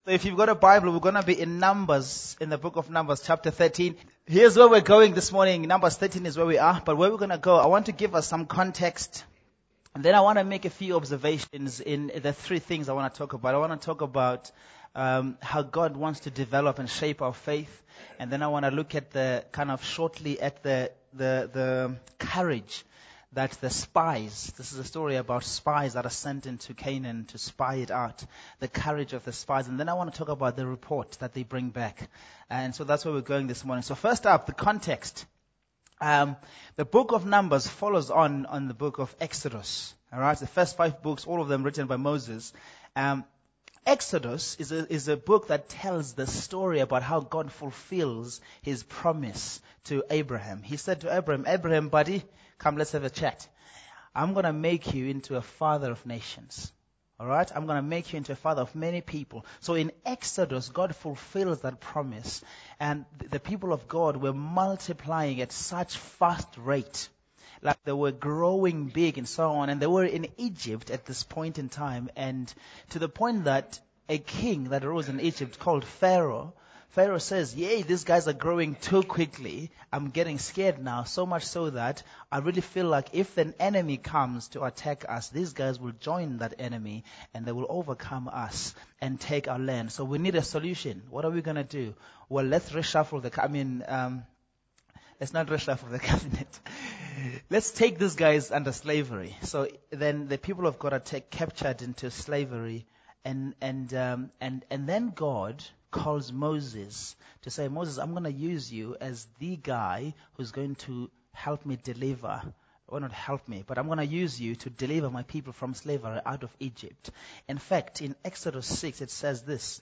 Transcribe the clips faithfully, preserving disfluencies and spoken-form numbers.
So if you've got a Bible, we're going to be in Numbers, in the book of Numbers, chapter thirteen. Here's where we're going this morning. Numbers thirteen is where we are. But where we're going to go, I want to give us some context. And then I want to make a few observations in the three things I want to talk about. I want to talk about um, how God wants to develop and shape our faith. And then I want to look at the, kind of shortly at the, the, the courage that the spies, this is a story about spies that are sent into Canaan to spy it out, the courage of the spies. And then I want to talk about the report that they bring back. And so that's where we're going this morning. So first up, the context. Um, the book of Numbers follows on on the book of Exodus. All right, the first five books, all of them written by Moses. Um, Exodus is a, is a book that tells the story about how God fulfills his promise to Abraham. He said to Abraham, Abraham, buddy, come, let's have a chat. I'm going to make you into a father of nations. All right? I'm going to make you into a father of many people. So in Exodus, God fulfills that promise. And the people of God were multiplying at such fast rate. Like they were growing big and so on. And they were in Egypt at this point in time. And to the point that a king that arose in Egypt called Pharaoh, Pharaoh says, yay, these guys are growing too quickly. I'm getting scared now, so much so that I really feel like if an enemy comes to attack us, these guys will join that enemy and they will overcome us and take our land. So we need a solution. What are we going to do? Well, let's reshuffle the, I mean, um, let's not reshuffle the cabinet. Let's take these guys under slavery. So then the people of God are take, captured into slavery, and and um, and and then God calls Moses to say, Moses, I'm going to use you as the guy who's going to help me deliver, or not help me, but I'm going to use you to deliver my people from slavery out of Egypt. In fact, in Exodus six, it says this: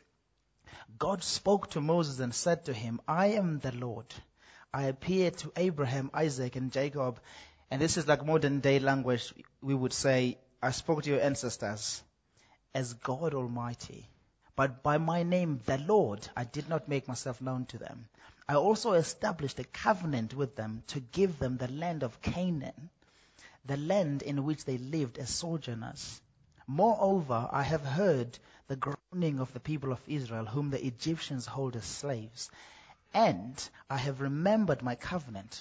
God spoke to Moses and said to him, I am the Lord. I appeared to Abraham, Isaac, and Jacob. And this is like modern day language. We would say, I spoke to your ancestors as God Almighty. But by my name, the Lord, I did not make myself known to them. I also established a covenant with them to give them the land of Canaan, the land in which they lived as sojourners. Moreover, I have heard the groaning of the people of Israel, whom the Egyptians hold as slaves. And I have remembered my covenant.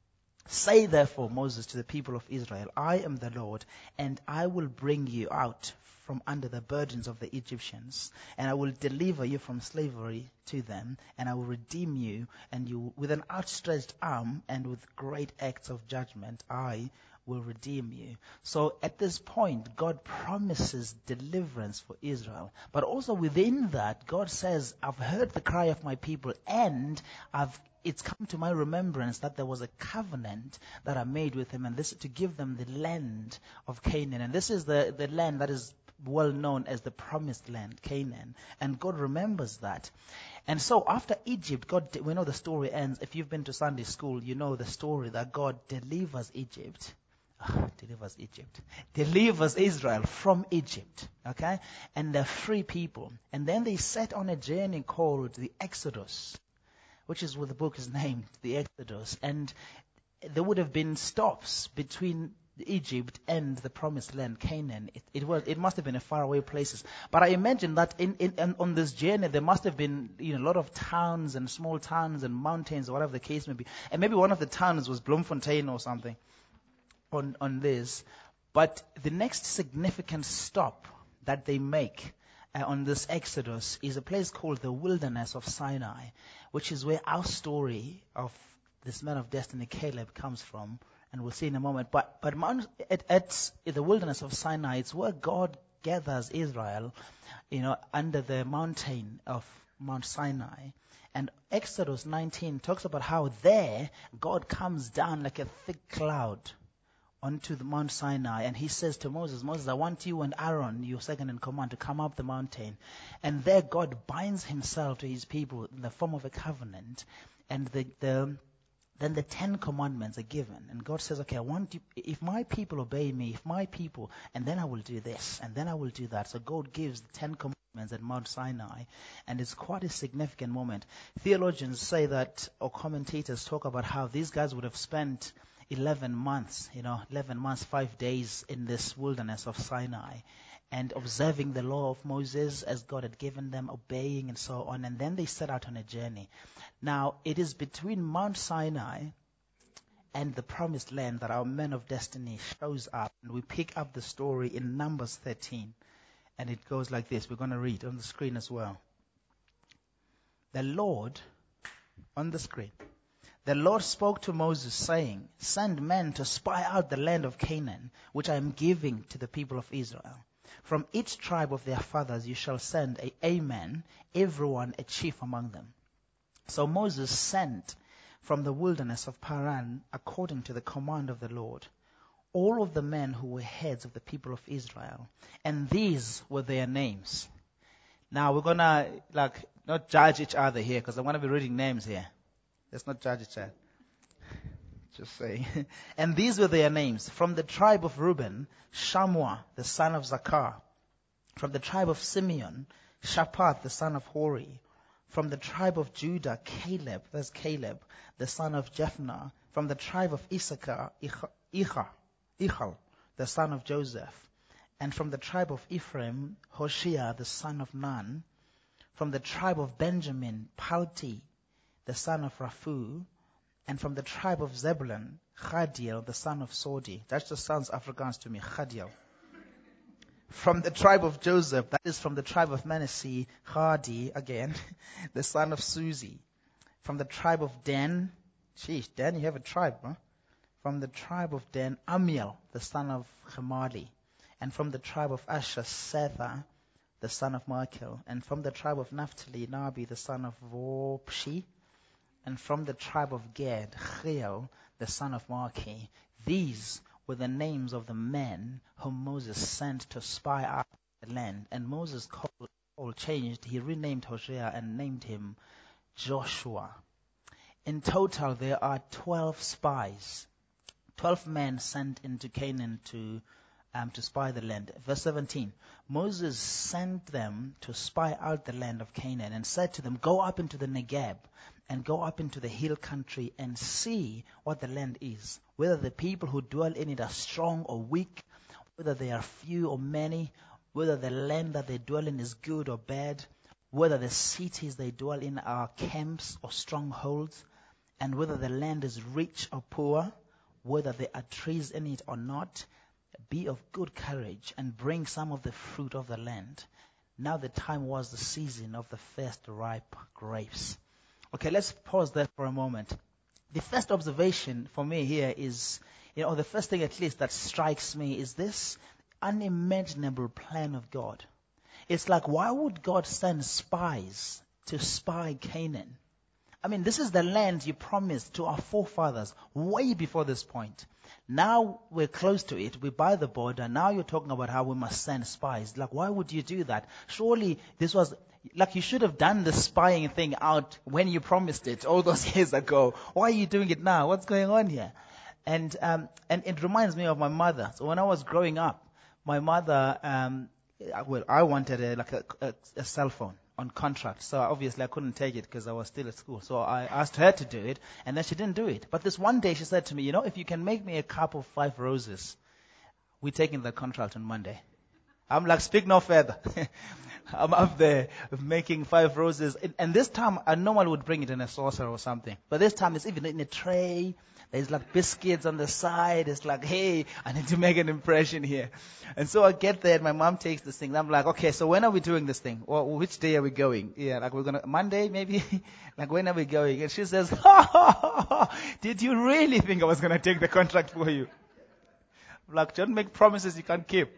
Say therefore, Moses, to the people of Israel, I am the Lord, and I will bring you out from under the burdens of the Egyptians, and I will deliver you from slavery to them, and I will redeem you, and you with an outstretched arm and with great acts of judgment, I will redeem you. So at this point, God promises deliverance for Israel. But also within that, God says, I've heard the cry of my people, and I've it's come to my remembrance that there was a covenant that I made with him, and this to give them the land of Canaan. And this is the, the land that is well known as the promised land, Canaan. And God remembers that. And so after Egypt, God, we know the story ends. If you've been to Sunday school, you know the story that God delivers Egypt. Oh, delivers Egypt. Delivers Israel from Egypt. Okay? And they're free people. And then they set on a journey called the Exodus, which is what the book is named, the Exodus. And there would have been stops between Egypt and the promised land, Canaan. It, it was, it must have been a faraway places. But I imagine that in, in, in on this journey there must have been, you know, a lot of towns and small towns and mountains, or whatever the case may be. And maybe one of the towns was Bloemfontein or something on, on this. But the next significant stop that they make uh, on this Exodus is a place called the Wilderness of Sinai, which is where our story of this man of destiny, Caleb, comes from. And we'll see in a moment. But but Mount, at, at the Wilderness of Sinai, it's where God gathers Israel, you know, under the mountain of Mount Sinai. And Exodus nineteen talks about how there God comes down like a thick cloud onto the Mount Sinai, and he says to Moses, Moses, I want you and Aaron, your second in command, to come up the mountain. And there God binds himself to his people in the form of a covenant. And the the Then the Ten Commandments are given. And God says, okay, I want you, if my people obey me, if my people, and then I will do this, and then I will do that. So God gives the Ten Commandments at Mount Sinai. And it's quite a significant moment. Theologians say that, or commentators talk about how these guys would have spent eleven months, you know, eleven months, five days in this wilderness of Sinai. and observing the law of Moses as God had given them, obeying and so on. And then they set out on a journey. Now, it is between Mount Sinai and the promised land that our man of destiny shows up. And we pick up the story in Numbers thirteen. And it goes like this. We're going to read on the screen as well. The Lord, on the screen, the Lord spoke to Moses, saying, send men to spy out the land of Canaan, which I am giving to the people of Israel. From each tribe of their fathers you shall send a, a man, everyone a chief among them. So Moses sent from the wilderness of Paran, according to the command of the Lord, all of the men who were heads of the people of Israel. And these were their names. Now we're going to like not judge each other here, because I'm going to be reading names here. Let's not judge each other. Just saying. And these were their names. From the tribe of Reuben, Shammua, the son of Zakar. From the tribe of Simeon, Shaphat, the son of Hori. From the tribe of Judah, Caleb, that's Caleb, the son of Jephthah. From the tribe of Issachar, Ichar, Ichal, the son of Joseph. And from the tribe of Ephraim, Hoshea, the son of Nun. From the tribe of Benjamin, Palti, the son of Raphu. And from the tribe of Zebulun, Chadiel, the son of Sodi. That just sounds Afrikaans to me, Chadiel. From the tribe of Joseph, that is from the tribe of Manasseh, Chadi, again, the son of Suzi. From the tribe of Dan, sheesh, Dan, you have a tribe, huh? From the tribe of Dan, Amiel, the son of Chemali. And from the tribe of Asher, Setha, the son of Machil. And from the tribe of Naphtali, Nabi, the son of Vopshi. And from the tribe of Gad, Cheel, the son of Maki. These were the names of the men whom Moses sent to spy out the land. And Moses called, all changed. He renamed Hosea and named him Joshua. In total, there are twelve spies. Twelve men sent into Canaan to um, to spy the land. Verse seventeen. Moses sent them to spy out the land of Canaan and said to them, go up into the Negeb and go up into the hill country and see what the land is, whether the people who dwell in it are strong or weak, whether they are few or many, whether the land that they dwell in is good or bad, whether the cities they dwell in are camps or strongholds, and whether the land is rich or poor, whether there are trees in it or not. Be of good courage and bring some of the fruit of the land. Now the time was the season of the first ripe grapes. Okay, let's pause there for a moment. The first observation for me here is, you know, the first thing at least that strikes me is this unimaginable plan of God. It's like, why would God send spies to spy Canaan? I mean, this is the land you promised to our forefathers way before this point. Now we're close to it. We're by the border. Now you're talking about how we must send spies. Like, why would you do that? Surely this was, like, you should have done the spying thing out when you promised it all those years ago. Why are you doing it now? What's going on here? And um, and it reminds me of my mother. So when I was growing up, my mother, um, well, I wanted a, like a, a, a cell phone on contract. So obviously I couldn't take it because I was still at school. So I asked her to do it, and then she didn't do it. But this one day she said to me, you know, if you can make me a cup of five roses, we're taking the contract on Monday. I'm like, speak no further. I'm up there making five roses. And, and this time I normally would bring it in a saucer or something. But this time it's even in a tray. There's like biscuits on the side. It's like, hey, I need to make an impression here. And so I get there and my mom takes this thing. And I'm like, okay, so when are we doing this thing? Well, which day are we going? Yeah, like we're going to, Monday maybe? Like when are we going? And she says, ha, ha, ha, ha, did you really think I was going to take the contract for you? I'm like, don't make promises you can't keep.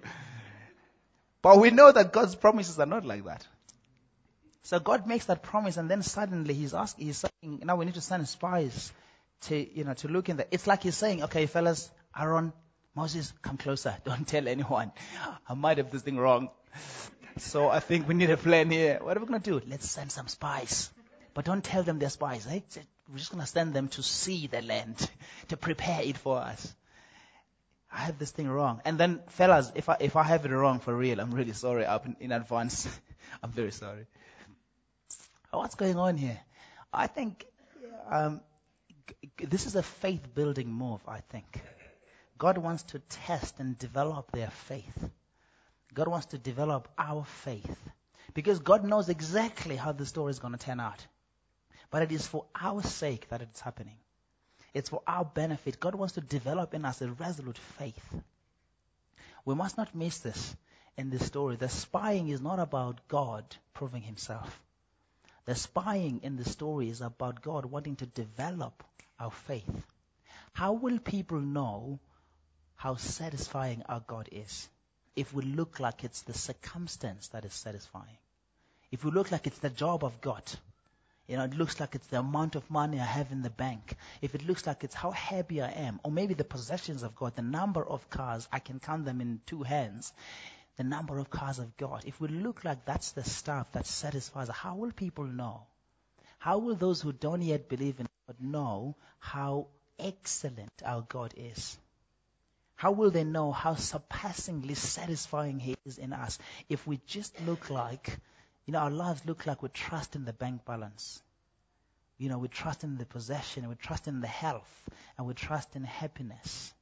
But we know that God's promises are not like that. So God makes that promise, and then suddenly he's asking, he's saying, now we need to send spies to, you know, to look in there. It's like he's saying, okay, fellas, Aaron, Moses, come closer. Don't tell anyone. I might have this thing wrong. So I think we need a plan here. What are we going to do? Let's send some spies. But don't tell them they're spies. Eh? We're just going to send them to see the land, to prepare it for us. I have this thing wrong. And then, fellas, if I if I have it wrong for real, I'm really sorry up in, in advance. I'm very sorry. What's going on here? I think um, g- this is a faith-building move, I think. God wants to test and develop their faith. God wants to develop our faith. Because God knows exactly how the story is going to turn out. But it is for our sake that it's happening. It's for our benefit. God wants to develop in us a resolute faith. We must not miss this in this story. The spying is not about God proving himself. The spying in the story is about God wanting to develop our faith. How will people know how satisfying our God is? If we look like it's the circumstance that is satisfying. If we look like it's the job I've got. You know, it looks like it's the amount of money I have in the bank. If it looks like it's how happy I am, or maybe the possessions I've got, the number of cars, I can count them in two hands, the number of cars I've got. If we look like that's the stuff that satisfies, how will people know? How will those who don't yet believe in God know how excellent our God is? How will they know how surpassingly satisfying he is in us if we just look like, you know, our lives look like we trust in the bank balance. You know, we trust in the possession, we trust in the health, and we trust in happiness.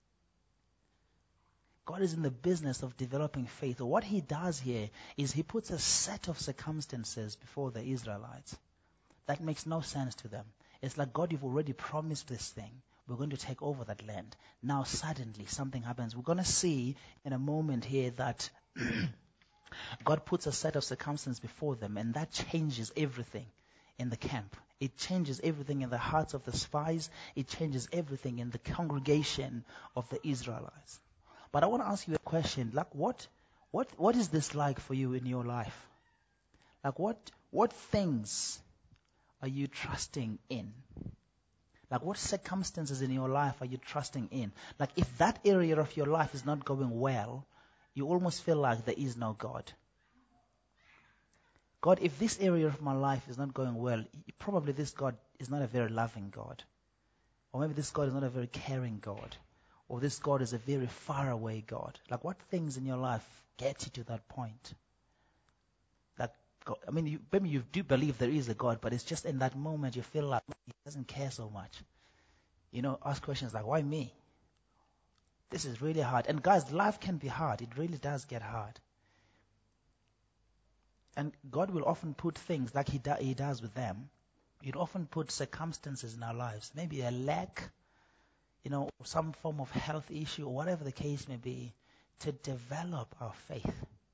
God is in the business of developing faith. What he does here is he puts a set of circumstances before the Israelites. That makes no sense to them. It's like, God, you've already promised this thing. We're going to take over that land. Now suddenly something happens. We're going to see in a moment here that God puts a set of circumstances before them, and that changes everything in the camp. It changes everything in the hearts of the spies. It changes everything in the congregation of the Israelites. But I want to ask you a question. Like, what, what, what is this like for you in your life? Like, what, what things are you trusting in? Like, what circumstances in your life are you trusting in? Like, if that area of your life is not going well, you almost feel like there is no God. God, if this area of my life is not going well, probably this God is not a very loving God. Or maybe this God is not a very caring God. Or this God is a very far away God. Like, what things in your life get you to that point? Like, God, I mean, you, maybe you do believe there is a God, but it's just in that moment you feel like he doesn't care so much. You know, ask questions like, why me? This is really hard. And guys, life can be hard. It really does get hard. And God will often put things like he, do, he does with them. He'd often put circumstances in our lives. Maybe a lack, you know, some form of health issue or whatever the case may be, to develop our faith.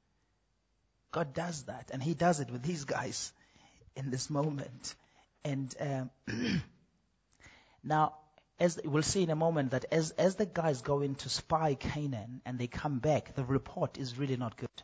God does that. And he does it with these guys in this moment. And um, now, as we'll see in a moment, that as, as the guys go in to spy Canaan and they come back, the report is really not good.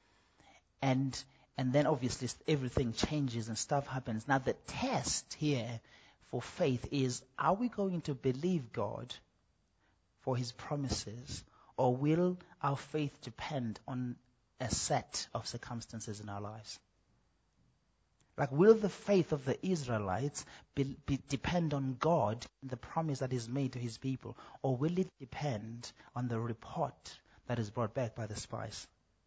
And and then obviously everything changes and stuff happens. Now the test here for faith is, are we going to believe God for his promises, or will our faith depend on a set of circumstances in our lives? Like, will the faith of the Israelites be, be, depend on God and the promise that is made to his people, or will it depend on the report that is brought back by the spies?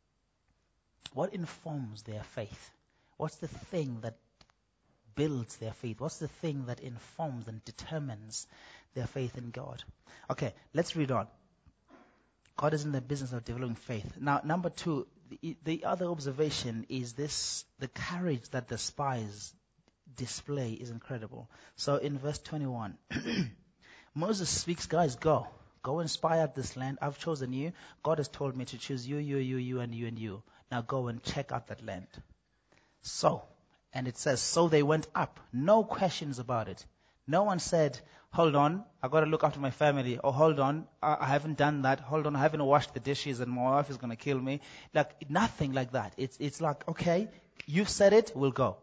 What informs their faith? What's the thing that builds their faith? What's the thing that informs and determines their faith in God? Okay, let's read on. God is in the business of developing faith. Now, number two, the, the other observation is this: the courage that the spies display is incredible. So in verse twenty-one, Moses speaks, guys, go. Go and spy out this land. I've chosen you. God has told me to choose you, you, you, you, and you, and you. Now go and check out that land. So, and it says, so they went up. No questions about it. No one said, hold on, I've got to look after my family. Or hold on, I, I haven't done that. Hold on, I haven't washed the dishes and my wife is going to kill me. Like, nothing like that. It's, it's like, okay, you've said it, we'll go.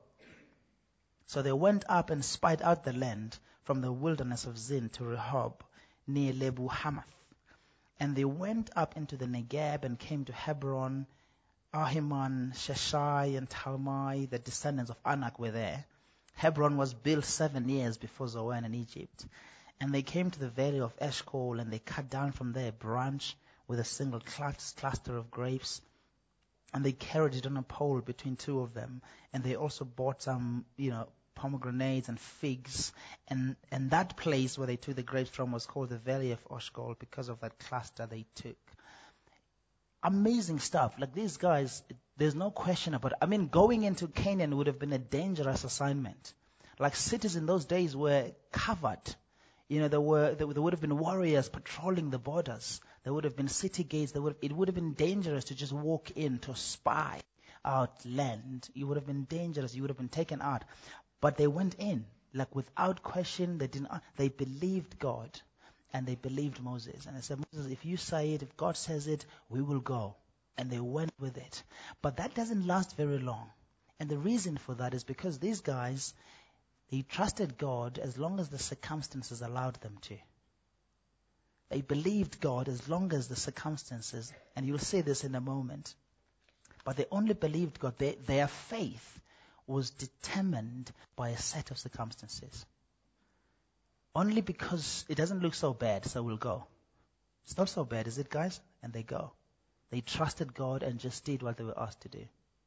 So they went up and spied out the land from the wilderness of Zin to Rehob, near Lebu Hamath. And they went up into the Negeb and came to Hebron. Ahiman, Sheshai, and Talmai, the descendants of Anak, were there. Hebron was built seven years before Zoan in Egypt. And they came to the valley of Eshcol, and they cut down from there a branch with a single cluster of grapes. And they carried it on a pole between two of them. And they also bought some, you know, pomegranates and figs. And, and that place where they took the grapes from was called the valley of Eshcol because of that cluster they took. amazing stuff. Like these guys, there's no question about it. I mean, going into Canaan would have been a dangerous assignment. Like cities in those days were covered. You know, there were there, there would have been warriors patrolling the borders. There would have been city gates. There would it would have been dangerous to just walk in to spy out land. It would have been dangerous. You would have been taken out. But they went in, like without question. They didn't. They believed God, and they believed Moses. And they said, Moses, if you say it, if God says it, we will go. And they went with it. But that doesn't last very long. And the reason for that is because these guys, they trusted God as long as the circumstances allowed them to. They believed God as long as the circumstances, and you'll see this in a moment. But they only believed God. They, their faith was determined by a set of circumstances. Only because it doesn't look so bad, so we'll go. It's not so bad, is it, guys? And they go. They trusted God and just did what they were asked to do.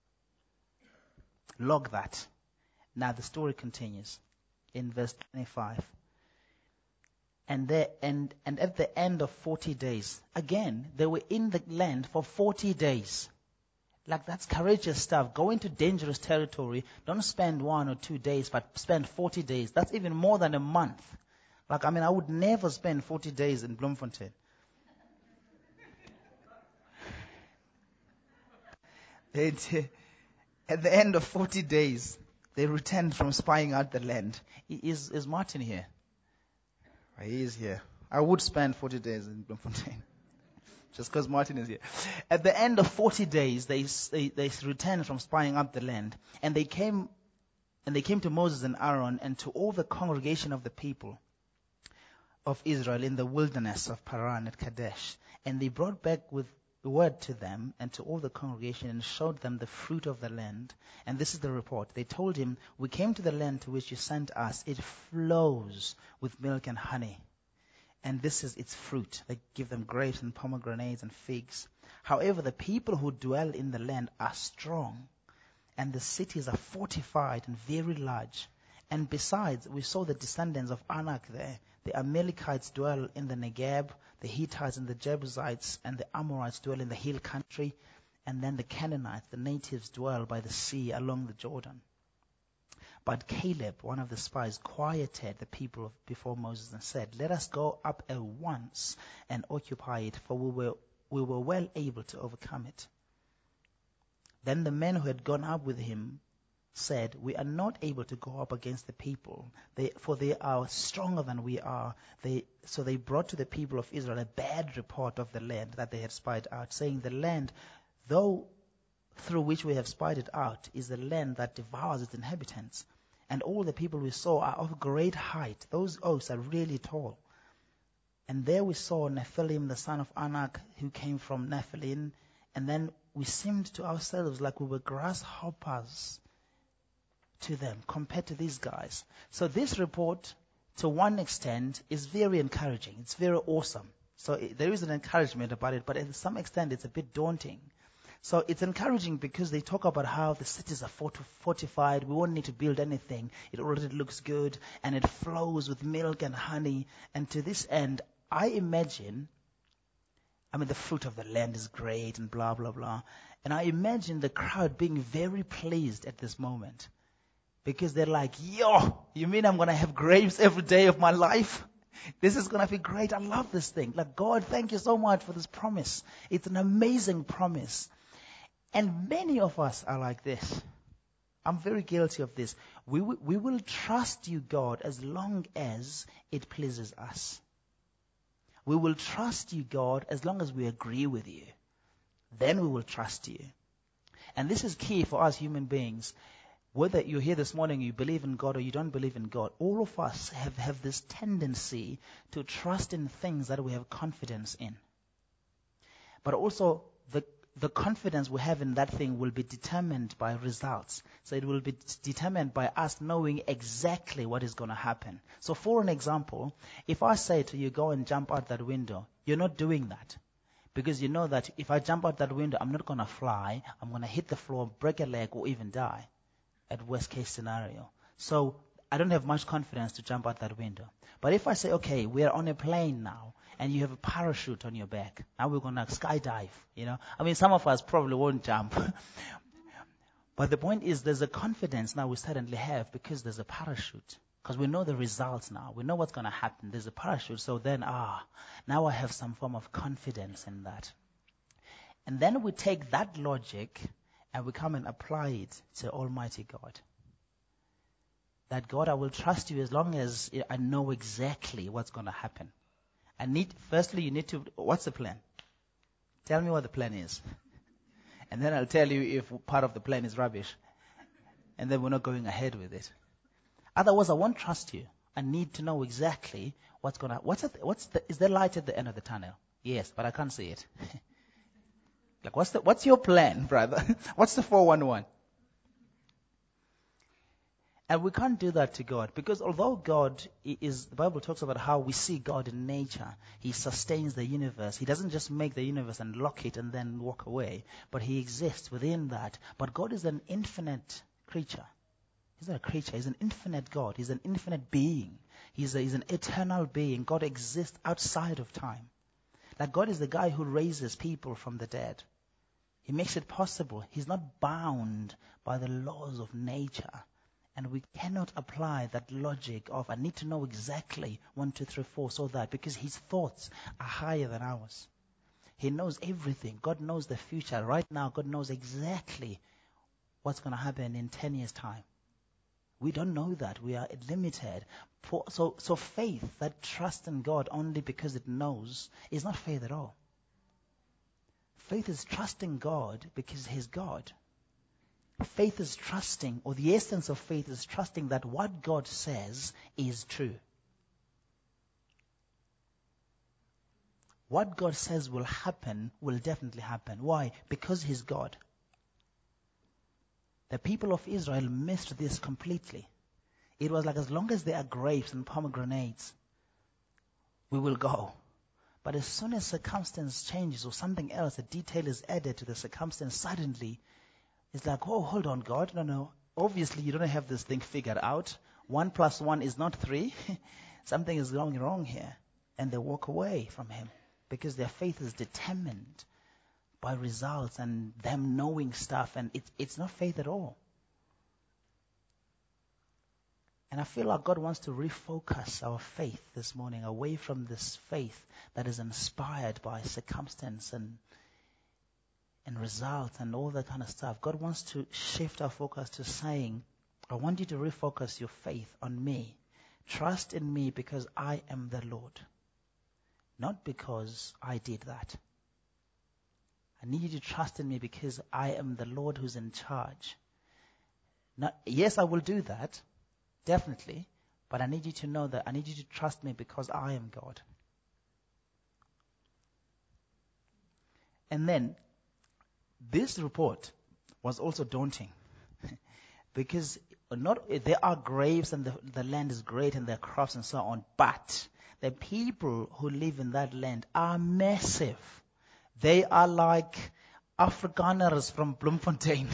Log that. Now the story continues in verse twenty-five. And, there, and, and at the end of forty days, again, they were in the land for forty days. Like, that's courageous stuff. Go into dangerous territory. Don't spend one or two days, but spend forty days. That's even more than a month. Like, I mean, I would never spend forty days in Bloemfontein. It, at the end of forty days, they returned from spying out the land. Is, is Martin here? He is here. I would spend forty days in Bloemfontein. Just because Martin is here. At the end of forty days, they, they they returned from spying out the land, and they came, and they came to Moses and Aaron and to all the congregation of the people of Israel in the wilderness of Paran at Kadesh, and they brought back with word to them and to all the congregation and showed them the fruit of the land. And this is the report. They told him, "We came to the land to which you sent us. It flows with milk and honey. And this is its fruit." They give them grapes and pomegranates and figs. "However, the people who dwell in the land are strong, and the cities are fortified and very large. And besides, we saw the descendants of Anak there. The Amalekites dwell in the Negeb, the Hittites and the Jebusites and the Amorites dwell in the hill country, and then the Canaanites, the natives, dwell by the sea along the Jordan." But Caleb, one of the spies, quieted the people before Moses and said, "Let us go up at once and occupy it, for we were, we were well able to overcome it." Then the men who had gone up with him said, "We are not able to go up against the people, they, for they are stronger than we are." They, so they brought to the people of Israel a bad report of the land that they had spied out, saying, "The land, though through which we have spied it out, is the land that devours its inhabitants. And all the people we saw are of great height. Those oaks are really tall. And there we saw Nephilim, the son of Anak, who came from Nephilim. And then we seemed to ourselves like we were grasshoppers to them compared to these guys." So this report, to one extent, is very encouraging. It's very awesome. So it, there is an encouragement about it, but to some extent it's a bit daunting. So it's encouraging because they talk about how the cities are fortified. We won't need to build anything. It already looks good, and it flows with milk and honey. And to this end, I imagine, I mean, the fruit of the land is great and blah, blah, blah. And I imagine the crowd being very pleased at this moment. Because they're like, "Yo, you mean I'm going to have grapes every day of my life? This is going to be great. I love this thing. Like, God, thank you so much for this promise. It's an amazing promise." And many of us are like this. I'm very guilty of this. We, w- we will trust you, God, as long as it pleases us. We will trust you, God, as long as we agree with you. Then we will trust you. And this is key for us human beings. Whether you're here this morning, you believe in God or you don't believe in God, all of us have, have this tendency to trust in things that we have confidence in. But also, the the confidence we have in that thing will be determined by results. So it will be determined by us knowing exactly what is going to happen. So for an example, if I say to you, "Go and jump out that window," you're not doing that. Because you know that if I jump out that window, I'm not going to fly. I'm going to hit the floor, break a leg, or even die. At worst case scenario. So I don't have much confidence to jump out that window. But if I say, okay, we're on a plane now, and you have a parachute on your back, now we're going to skydive, you know. I mean, some of us probably won't jump. But the point is, there's a confidence now we suddenly have because there's a parachute. Because we know the results now. We know what's going to happen. There's a parachute. So then, ah, now I have some form of confidence in that. And then we take that logic and we come and apply it to Almighty God. That God, I will trust you as long as I know exactly what's going to happen. I need, firstly, you need to, what's the plan? Tell me what the plan is. And then I'll tell you if part of the plan is rubbish. And then we're not going ahead with it. Otherwise, I won't trust you. I need to know exactly what's going to, what's, it, what's the, is there light at the end of the tunnel? Yes, but I can't see it. Like, what's the, what's your plan, brother? What's the four one one? And we can't do that to God, because although God is, the Bible talks about how we see God in nature. He sustains the universe. He doesn't just make the universe and lock it and then walk away, but He exists within that. But God is an infinite creature. He's not a creature. He's an infinite God. He's an infinite being. He's, a, he's an eternal being. God exists outside of time. Like, God is the guy who raises people from the dead. He makes it possible. He's not bound by the laws of nature. And we cannot apply that logic of, I need to know exactly one, two, three, four, so that, because His thoughts are higher than ours. He knows everything. God knows the future. Right now, God knows exactly what's going to happen in ten years' time. We don't know that. We are limited. So, so faith that trusts in God only because it knows is not faith at all. Faith is trusting God because He's God. Faith is trusting, or the essence of faith is trusting that what God says is true. What God says will happen will definitely happen. Why? Because He's God. The people of Israel missed this completely. It was like, as long as there are grapes and pomegranates, we will go. But as soon as circumstance changes or something else, a detail is added to the circumstance, suddenly it's like, oh, hold on, God. No, no. Obviously, you don't have this thing figured out. One plus one is not three. Something is going wrong here. And they walk away from Him because their faith is determined by results and them knowing stuff. And it, it's not faith at all. And I feel like God wants to refocus our faith this morning away from this faith that is inspired by circumstance and and results and all that kind of stuff. God wants to shift our focus to saying, I want you to refocus your faith on me. Trust in me because I am the Lord. Not because I did that. I need you to trust in me because I am the Lord who's in charge. Not, yes, I will do that. Definitely. But I need you to know that I need you to trust me because I am God. And then, this report was also daunting because not there are graves and the, the land is great and there are crops and so on, but the people who live in that land are massive. They are like Afrikaners from Bloemfontein.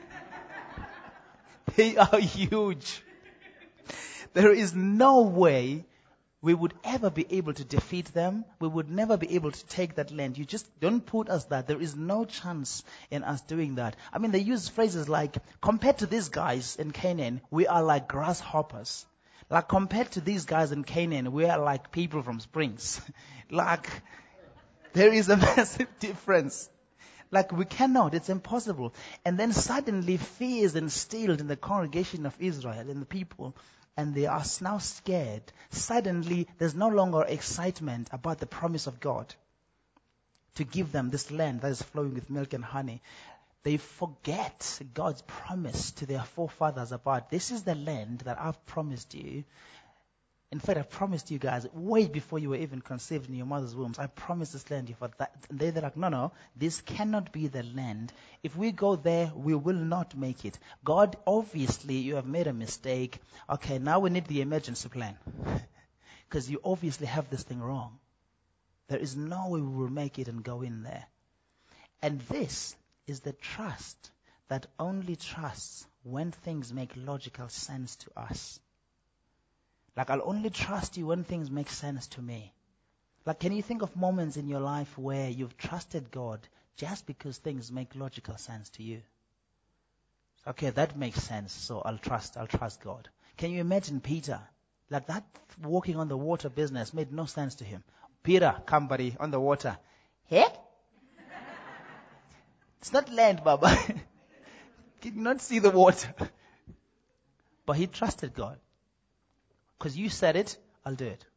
They are huge. There is no way we would ever be able to defeat them. We would never be able to take that land. You just don't put us that. There is no chance in us doing that. I mean, they use phrases like, compared to these guys in Canaan, we are like grasshoppers. Like, compared to these guys in Canaan, we are like people from Springs. Like, there is a massive difference. Like, we cannot. It's impossible. And then suddenly fear is instilled in the congregation of Israel, in the people. And they are now scared. Suddenly, there's no longer excitement about the promise of God to give them this land that is flowing with milk and honey. They forget God's promise to their forefathers about, this is the land that I've promised you. In fact, I promised you guys way before you were even conceived in your mother's wombs. I promised this land you for that. And they're like, no, no, this cannot be the land. If we go there, we will not make it. God, obviously, you have made a mistake. Okay, now we need the emergency plan. Because you obviously have this thing wrong. There is no way we will make it and go in there. And this is the trust that only trusts when things make logical sense to us. Like, I'll only trust you when things make sense to me. Like, can you think of moments in your life where you've trusted God just because things make logical sense to you? Okay, that makes sense, so I'll trust, I'll trust God. Can you imagine Peter? Like, that walking on the water business made no sense to him. Peter, come buddy, on the water. Hey? It's not land, Baba. Can you not see the water? But he trusted God. Because you said it, I'll do it.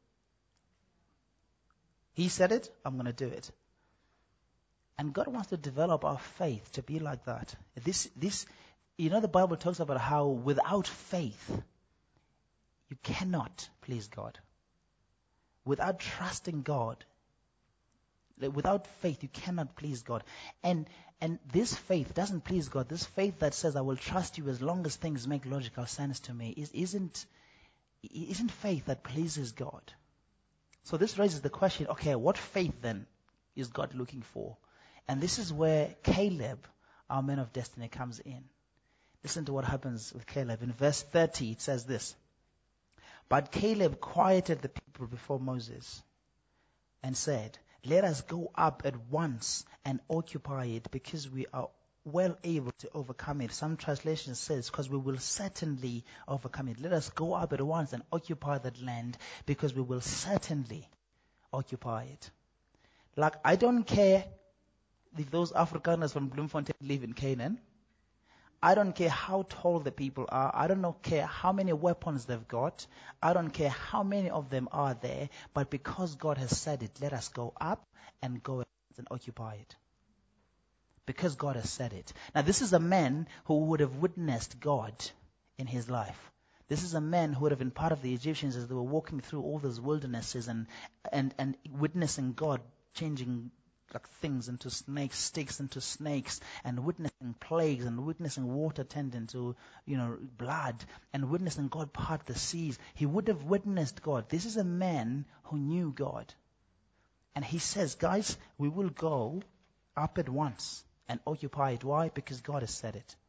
He said it, I'm going to do it. And God wants to develop our faith to be like that. This, this, you know, the Bible talks about how without faith, you cannot please God. Without trusting God, without faith, you cannot please God. And and this faith doesn't please God. This faith that says, I will trust you as long as things make logical sense to me, is, isn't, isn't faith that pleases God. So this raises the question, okay, what faith then is God looking for? And this is where Caleb, our man of destiny, comes in. Listen to what happens with Caleb. In verse thirty, it says this. But Caleb quieted the people before Moses and said, let us go up at once and occupy it, because we are well able to overcome it. Some translations says, because we will certainly overcome it. Let us go up at once and occupy that land, because we will certainly occupy it. Like, I don't care if those Afrikaners from Bloemfontein live in Canaan. I don't care how tall the people are. I don't care how many weapons they've got. I don't care how many of them are there. But because God has said it, let us go up and go and occupy it. Because God has said it. Now, this is a man who would have witnessed God in his life. This is a man who would have been part of the Egyptians as they were walking through all those wildernesses and, and, and witnessing God changing like things into snakes, sticks into snakes, and witnessing plagues, and witnessing water turned into, you know, blood, and witnessing God part the seas. He would have witnessed God. This is a man who knew God. And he says, guys, we will go up at once and occupy it. Why? Because God has said it.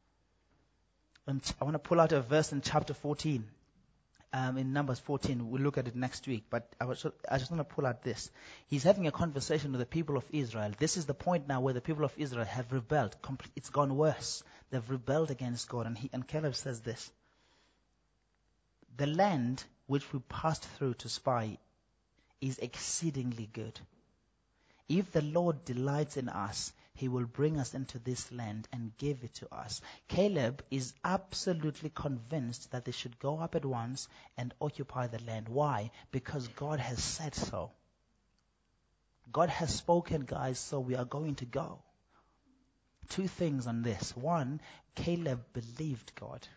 And I want to pull out a verse in chapter fourteen. Um, in Numbers fourteen, we'll look at it next week, but I, was, I just want to pull out this. He's having a conversation with the people of Israel. This is the point now where the people of Israel have rebelled. It's gone worse. They've rebelled against God. And, he, and Caleb says this. The land which we passed through to spy is exceedingly good. If the Lord delights in us, he will bring us into this land and give it to us. Caleb is absolutely convinced that they should go up at once and occupy the land. Why? Because God has said so. God has spoken, guys, so we are going to go. Two things on this. One, Caleb believed God.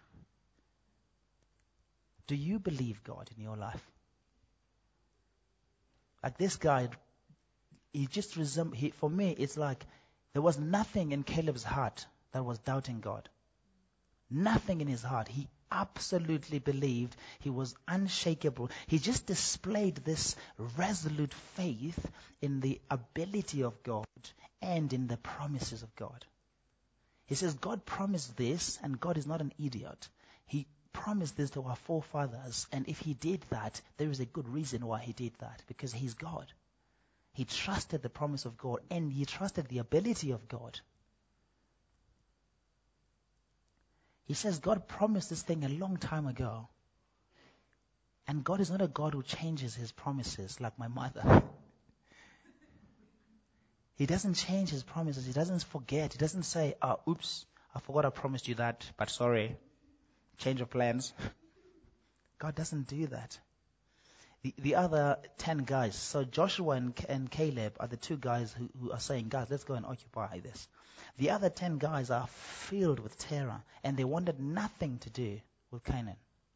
Do you believe God in your life? Like this guy, he just resembled, he, for me, it's like there was nothing in Caleb's heart that was doubting God. Nothing in his heart. He absolutely believed. He was unshakable. He just displayed this resolute faith in the ability of God and in the promises of God. He says, God promised this, and God is not an idiot. He promised this to our forefathers, and if he did that, there is a good reason why he did that, because he's God. He trusted the promise of God, and he trusted the ability of God. He says God promised this thing a long time ago. And God is not a God who changes his promises like my mother. He doesn't change his promises. He doesn't forget. He doesn't say, oh, oops, I forgot I promised you that, but sorry, change of plans. God doesn't do that. The, the other ten guys, so Joshua and, and Caleb are the two guys who, who are saying, guys, let's go and occupy this. The other ten guys are filled with terror, and they wanted nothing to do with Canaan.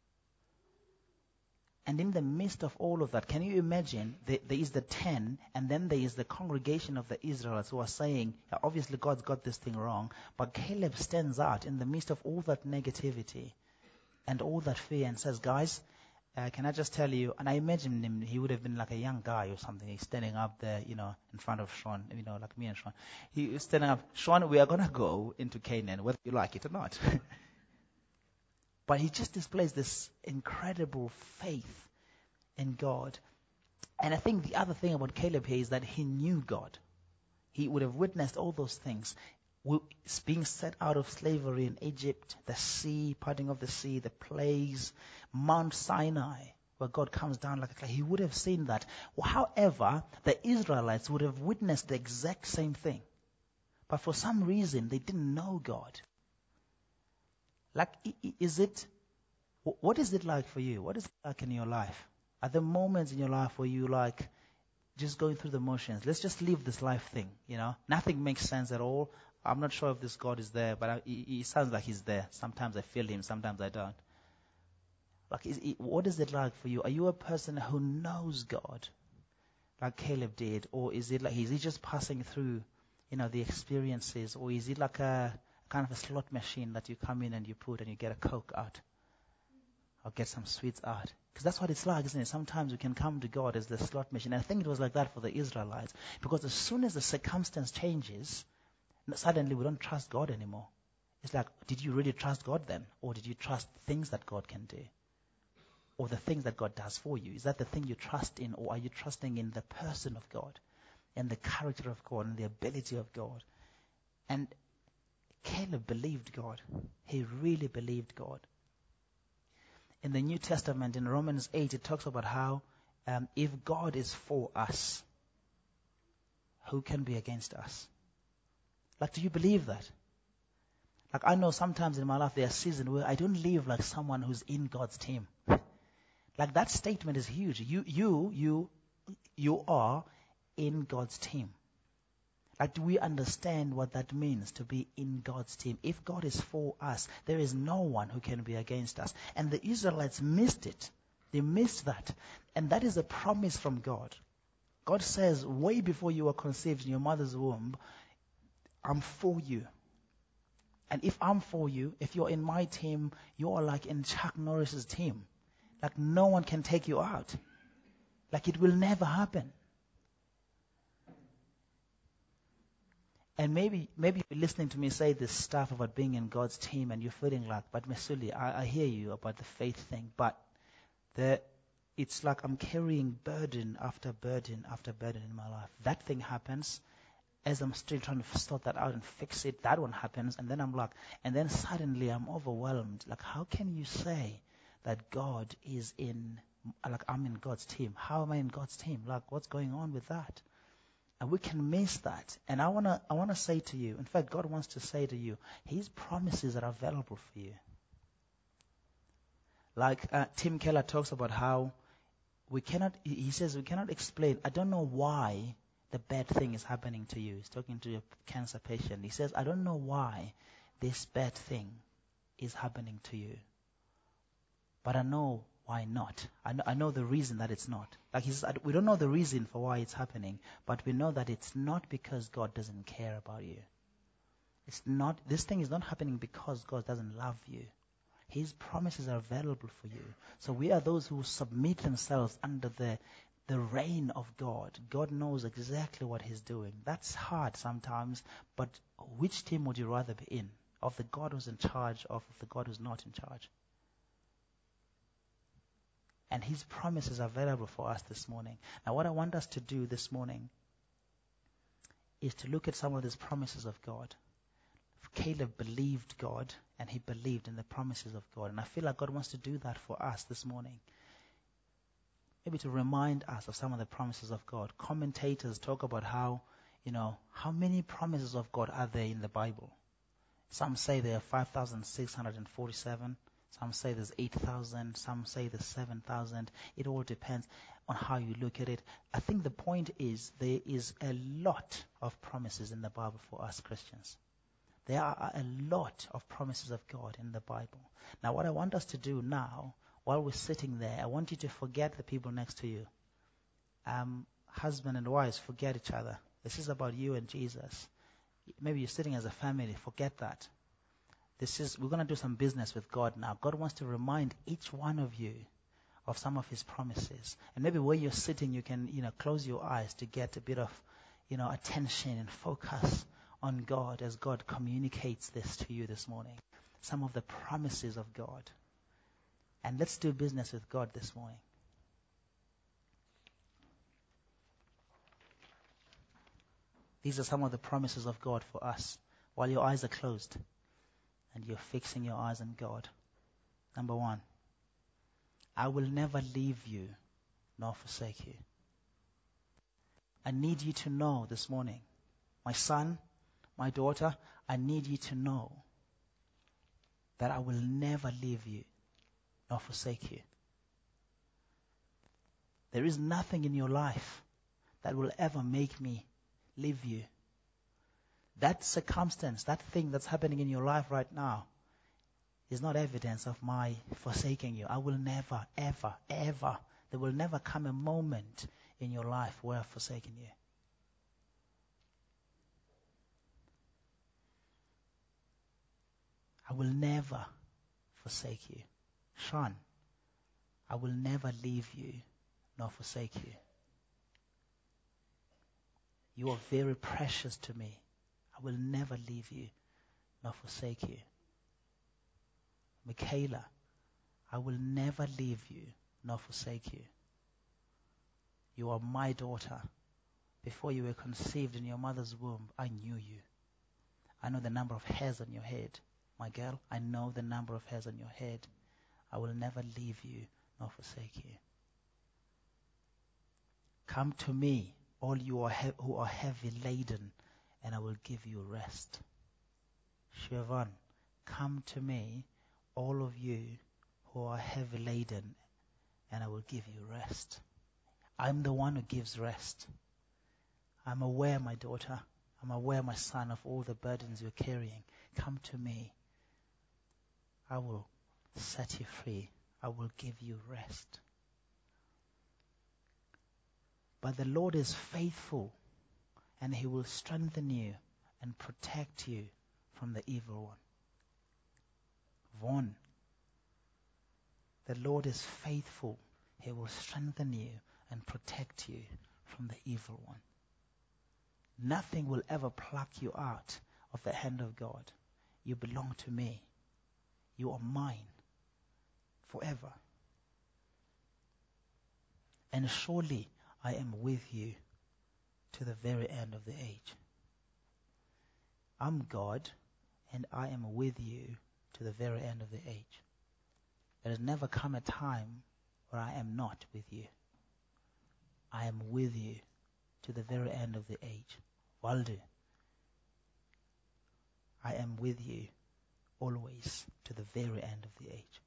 And in the midst of all of that, can you imagine, there, there is the ten, and then there is the congregation of the Israelites who are saying, obviously God's got this thing wrong, but Caleb stands out in the midst of all that negativity and all that fear and says, guys, Uh, can I just tell you, and I imagine him, he would have been like a young guy or something. He's standing up there, you know, in front of Sean, you know, like me and Sean. He was standing up, Sean, we are going to go into Canaan, whether you like it or not. But he just displays this incredible faith in God. And I think the other thing about Caleb here is that he knew God. He would have witnessed all those things. Being set out of slavery in Egypt, the sea, parting of the sea, the plagues, Mount Sinai, where God comes down like a cloud. He would have seen that. However, the Israelites would have witnessed the exact same thing. But for some reason, they didn't know God. Like, is it, what is it like for you? What is it like in your life? Are there moments in your life where you like just going through the motions? Let's just leave this life thing, you know? Nothing makes sense at all. I'm not sure if this God is there, but I, he, he sounds like he's there. Sometimes I feel him, sometimes I don't. Like, is he, what is it like for you? Are you a person who knows God, like Caleb did, or is it like is he just passing through, you know, the experiences, or is it like a kind of a slot machine that you come in and you put and you get a Coke out, or get some sweets out? Because that's what it's like, isn't it? Sometimes we can come to God as the slot machine. And I think it was like that for the Israelites, because as soon as the circumstance changes, suddenly we don't trust God anymore. It's like, did you really trust God then? Or did you trust things that God can do? Or the things that God does for you? Is that the thing you trust in? Or are you trusting in the person of God? And the character of God and the ability of God? And Caleb believed God. He really believed God. In the New Testament, in Romans eight, it talks about how um, if God is for us, who can be against us? Like, do you believe that? Like, I know sometimes in my life there are seasons where I don't live like someone who's in God's team. Like, that statement is huge. You, you, you, you are in God's team. Like, do we understand what that means to be in God's team? If God is for us, there is no one who can be against us. And the Israelites missed it. They missed that. And that is a promise from God. God says, way before you were conceived in your mother's womb, I'm for you. And if I'm for you, if you're in my team, you're like in Chuck Norris's team. Like, no one can take you out. Like, it will never happen. And maybe maybe you're listening to me say this stuff about being in God's team and you're feeling like, but Mesuli, I, I hear you about the faith thing, but the, it's like I'm carrying burden after burden after burden in my life. That thing happens. As I'm still trying to sort that out and fix it, that one happens, and then I'm like, and then suddenly I'm overwhelmed. Like, how can you say that God is in, like, I'm in God's team? How am I in God's team? Like, what's going on with that? And we can miss that. And I wanna, I wanna say to you, in fact, God wants to say to you, His promises are available for you. Like uh, Tim Keller talks about how we cannot. He says we cannot explain. I don't know why the bad thing is happening to you. He's talking to a cancer patient. He says, I don't know why this bad thing is happening to you, but I know why not. I know, I know the reason that it's not. Like he says, we don't know the reason for why it's happening, but we know that it's not because God doesn't care about you. It's not. This thing is not happening because God doesn't love you. His promises are available for you. So we are those who submit themselves under the the reign of God. God knows exactly what He's doing. That's hard sometimes, but which team would you rather be in? Of the God who's in charge, or of the God who's not in charge? And His promises are available for us this morning. Now, what I want us to do this morning is to look at some of these promises of God. Caleb believed God, and he believed in the promises of God. And I feel like God wants to do that for us this morning. Maybe to remind us of some of the promises of God. Commentators talk about how, you know, how many promises of God are there in the Bible. Some say there are five thousand six hundred forty-seven. Some say there's eight thousand. Some say there's seven thousand. It all depends on how you look at it. I think the point is there is a lot of promises in the Bible for us Christians. There are a lot of promises of God in the Bible. Now, what I want us to do now, while we're sitting there, I want you to forget the people next to you. Um, husband and wives, forget each other. This is about you and Jesus. Maybe you're sitting as a family, forget that. This is, we're going to do some business with God now. God wants to remind each one of you of some of His promises. And maybe where you're sitting, you can, you know, close your eyes to get a bit of, you know, attention and focus on God as God communicates this to you this morning. Some of the promises of God. And let's do business with God this morning. These are some of the promises of God for us while your eyes are closed and you're fixing your eyes on God. Number one, I will never leave you nor forsake you. I need you to know this morning, my son, my daughter, I need you to know that I will never leave you nor forsake you. There is nothing in your life that will ever make me leave you. That circumstance, that thing that's happening in your life right now is not evidence of my forsaking you. I will never, ever, ever, there will never come a moment in your life where I've forsaken you. I will never forsake you. Sean, I will never leave you nor forsake you. You are very precious to me. I will never leave you nor forsake you. Michaela, I will never leave you nor forsake you. You are my daughter. Before you were conceived in your mother's womb, I knew you. I know the number of hairs on your head. My girl, I know the number of hairs on your head. I will never leave you nor forsake you. Come to me, all you are he- who are heavy laden, and I will give you rest. Siobhan, come to me, all of you who are heavy laden, and I will give you rest. I'm the one who gives rest. I'm aware, my daughter, I'm aware, my son, of all the burdens you're carrying. Come to me. I will set you free. I will give you rest. But the Lord is faithful, and He will strengthen you and protect you from the evil one. Vaughn, the Lord is faithful. He will strengthen you and protect you from the evil one. Nothing will ever pluck you out of the hand of God. You belong to me. You are mine forever. And surely I am with you to the very end of the age. I'm God, and I am with you to the very end of the age. There has never come a time where I am not with you. I am with you to the very end of the age. Waldo, I am with you always to the very end of the age.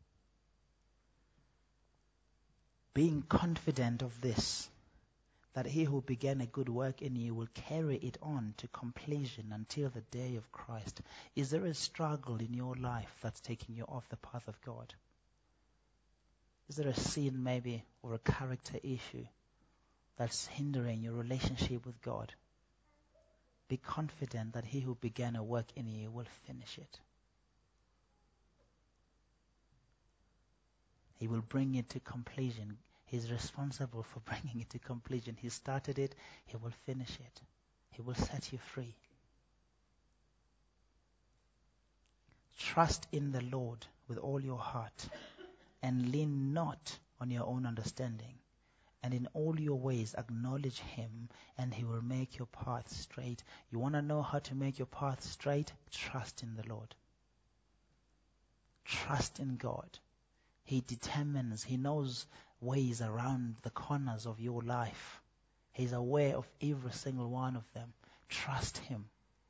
Being confident of this, that he who began a good work in you will carry it on to completion until the day of Christ. Is there a struggle in your life that's taking you off the path of God? Is there a sin maybe or a character issue that's hindering your relationship with God? Be confident that he who began a work in you will finish it. He will bring it to completion. He's responsible for bringing it to completion. He started it, he will finish it. He will set you free. Trust in the Lord with all your heart and lean not on your own understanding. And in all your ways acknowledge him, and he will make your path straight. You want to know how to make your path straight? Trust in the Lord. Trust in God. He determines, he knows ways around the corners of your life. He's aware of every single one of them. Trust him.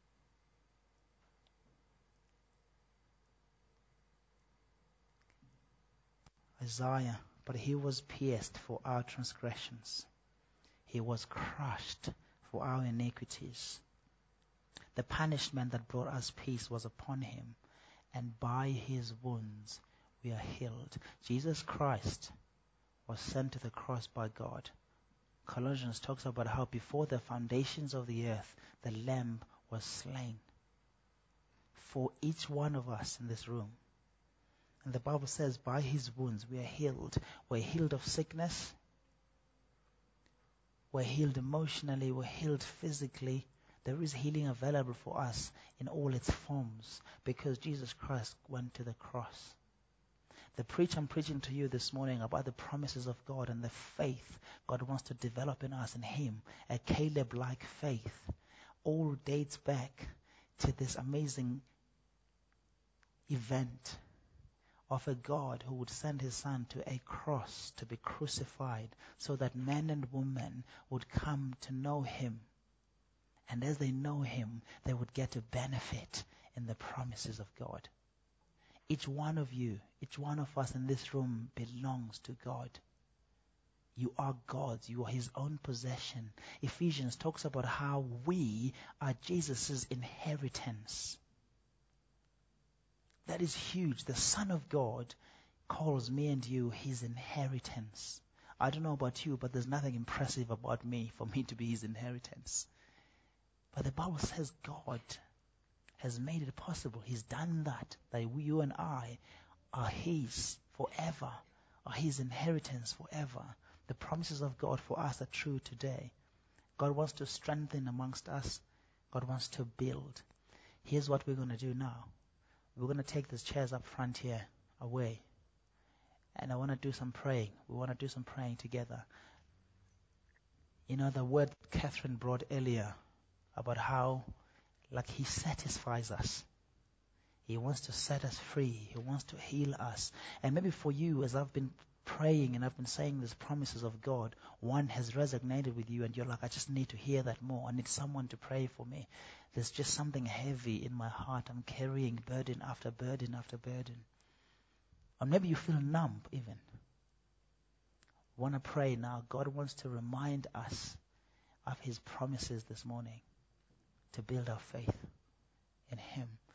Isaiah, but he was pierced for our transgressions. He was crushed for our iniquities. The punishment that brought us peace was upon him, and by his wounds we are healed. Jesus Christ was sent to the cross by God. Colossians talks about how before the foundations of the earth, the Lamb was slain for each one of us in this room. And the Bible says, by his wounds we are healed. We're healed of sickness. We're healed emotionally. We're healed physically. There is healing available for us in all its forms because Jesus Christ went to the cross. The preach I'm preaching to you this morning about the promises of God and the faith God wants to develop in us in Him, a Caleb-like faith, all dates back to this amazing event of a God who would send His Son to a cross to be crucified so that men and women would come to know Him. And as they know Him, they would get to benefit in the promises of God. Each one of you, each one of us in this room belongs to God. You are God's. You are His own possession. Ephesians talks about how we are Jesus' inheritance. That is huge. The Son of God calls me and you His inheritance. I don't know about you, but there's nothing impressive about me for me to be His inheritance. But the Bible says God has made it possible. He's done that, that we, you and I are His forever, are His inheritance forever. The promises of God for us are true today. God wants to strengthen amongst us. God wants to build. Here's what we're going to do now. We're going to take these chairs up front here away. And I want to do some praying. We want to do some praying together. You know, the word Catherine brought earlier about how, like, He satisfies us. He wants to set us free. He wants to heal us. And maybe for you, as I've been praying and I've been saying these promises of God, one has resonated with you and you're like, I just need to hear that more. I need someone to pray for me. There's just something heavy in my heart. I'm carrying burden after burden after burden. Or maybe you feel numb even. I want to pray now. God wants to remind us of His promises this morning to build our faith in Him.